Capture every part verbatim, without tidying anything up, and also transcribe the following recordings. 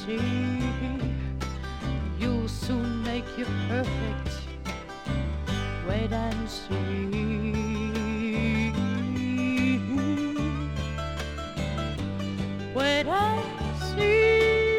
see. You'll soon make you perfect. Wait and see. Wait and see.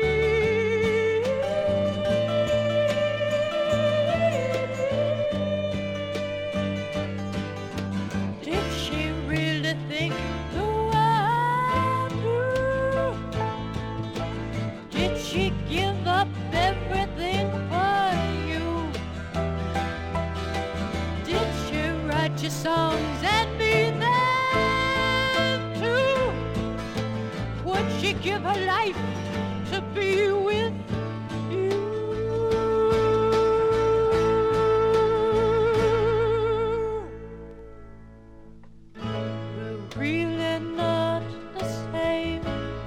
Did she really think the world through? Did she give up everything for you? Did she write your songs and be there too? Would she give her life to be with you? We're really not the same.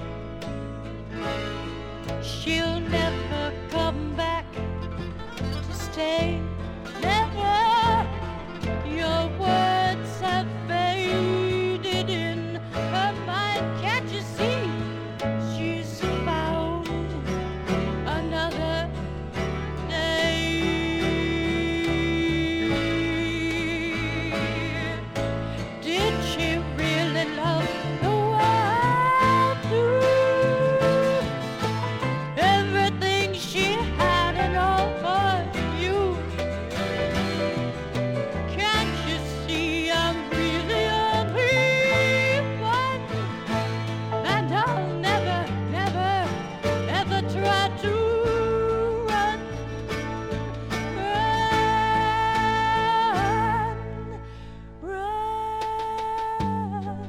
She'll never come back to stay. Never. Your words have faded in her mind. Can't you see? She's found another day. Did she really love the world through? Everything she had and all for you. Can't you see I'm really only one? And I'll never, never, ever try to run, run, run.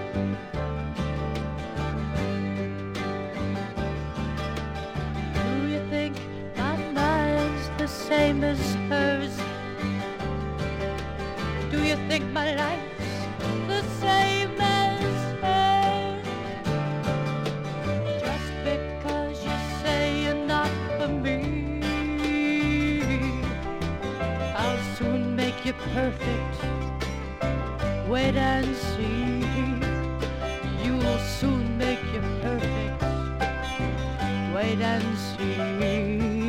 Do you think my mind's the same as hers? Do you think my life's the same as hers? Just because you say you're not for me, I'll soon make you perfect. Wait and see. You'll soon make you perfect. Wait and see.